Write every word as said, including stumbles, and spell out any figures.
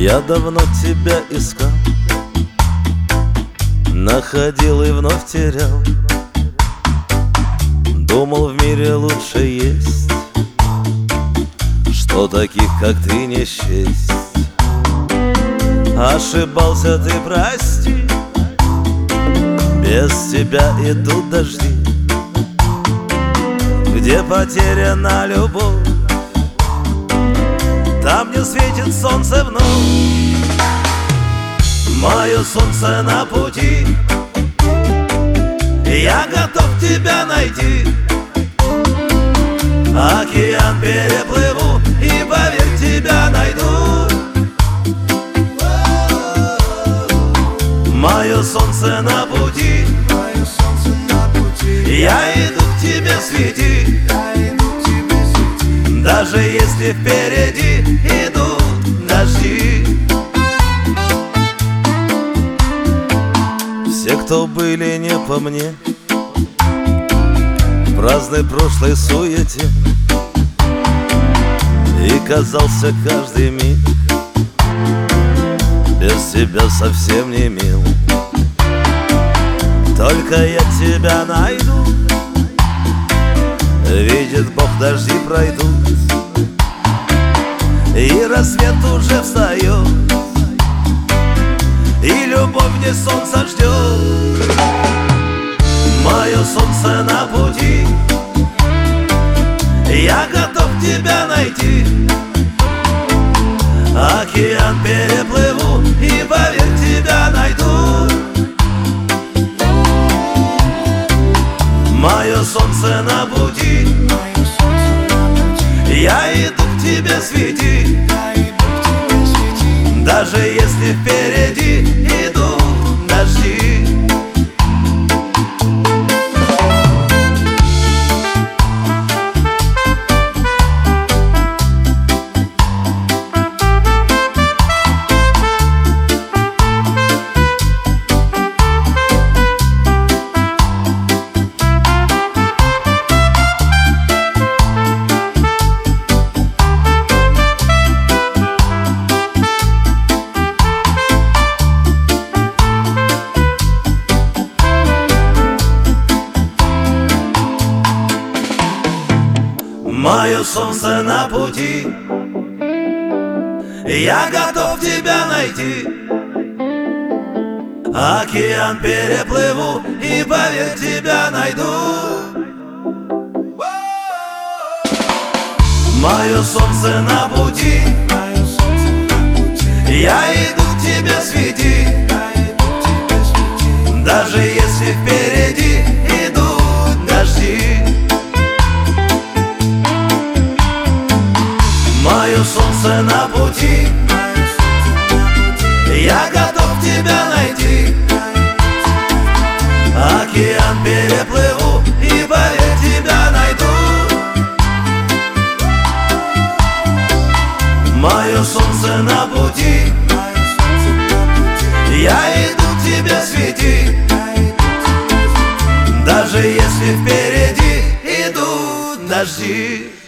Я давно тебя искал, находил и вновь терял. Думал, в мире лучше есть, что таких, как ты, не счесть. Ошибался ты, прости, без тебя идут дожди. Где потеряна любовь, там не светит солнце вновь. Мое солнце на пути, я готов тебя найти. Океан переплыву и, поверь, тебя найду. Мое солнце на пути, я иду к тебе свети. Даже если впереди идут дожди. Все, кто были не по мне, в праздной прошлой суете, и казался каждый миг без тебя совсем не мил. Только я тебя найду, видит Бог, дожди пройдут, и рассвет уже встает, и любовь не солнца ждет. Мое солнце на пути, я готов тебя найти. Океан переплыву и, поверь, тебя найду. Мое солнце на пути, я иду к тебе свети. Даже если впереди идут дожди. Мое солнце на пути, я готов тебя найти. Океан переплыву и, поверь, тебя найду. Мое солнце на пути, я иду к тебе свети. Даже если впереди идут дожди. Мое солнце на пути, я готов тебя найти. Океан переплыву и, поверь, тебя найду. Мое солнце на пути, я иду к тебе свети. Даже если впереди идут дожди.